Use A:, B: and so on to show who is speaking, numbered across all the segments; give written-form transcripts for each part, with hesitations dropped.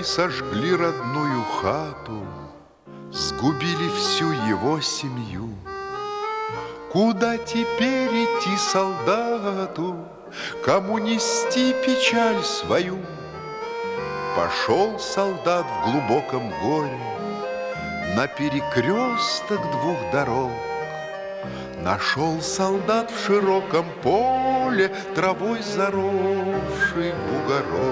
A: сожгли родную хату, сгубили всю его семью. Куда теперь идти солдату, кому нести печаль свою? Пошел солдат в глубоком горе на перекресток двух дорог. Нашел солдат в широком поле травой заросший бугорок.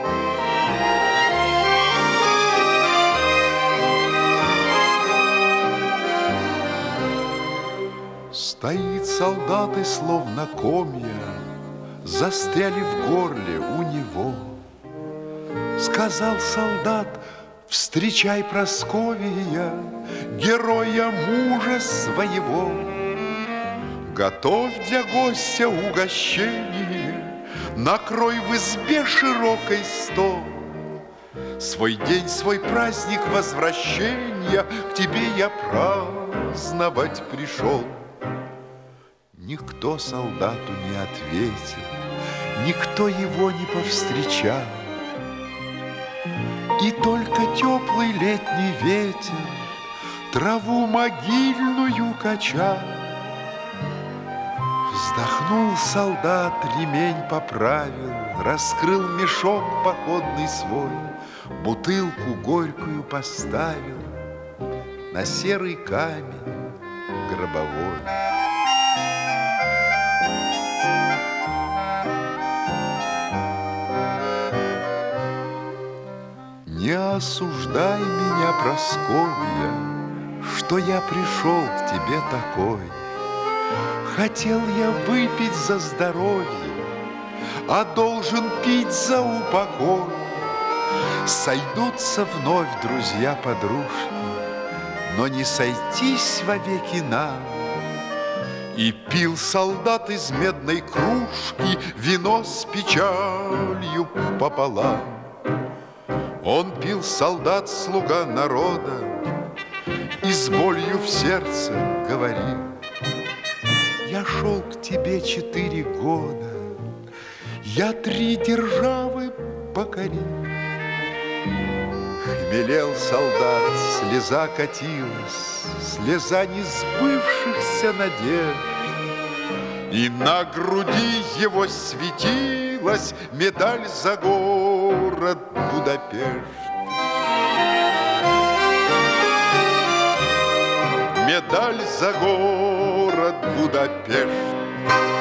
A: Стоит солдат, и словно комья застряли в горле у него. Сказал солдат: встречай, Прасковья, героя мужа своего. Готовь для гостя угощение, накрой в избе широкой стол. Свой день, свой праздник возвращения к тебе я праздновать пришел. Никто солдату не ответил, никто его не повстречал. И только теплый летний ветер траву могильную качал. Вздохнул солдат, ремень поправил, раскрыл мешок походный свой, бутылку горькую поставил на серый камень гробовой. Не осуждай меня, Прасковья, что я пришел к тебе такой. Хотел я выпить за здоровье, а должен пить за упокой. Сойдутся вновь друзья-подружки, но не сойтись вовеки нам. И пил солдат из медной кружки вино с печалью пополам. Он пил, солдат, слуга народа, и с болью в сердце говорил: я шел к тебе 4 года, я 3 державы покорил. Хмелел солдат, слеза катилась, слеза несбывшихся надежд, и на груди его светилась медаль за город Будапешт. Медаль за город Будапешт.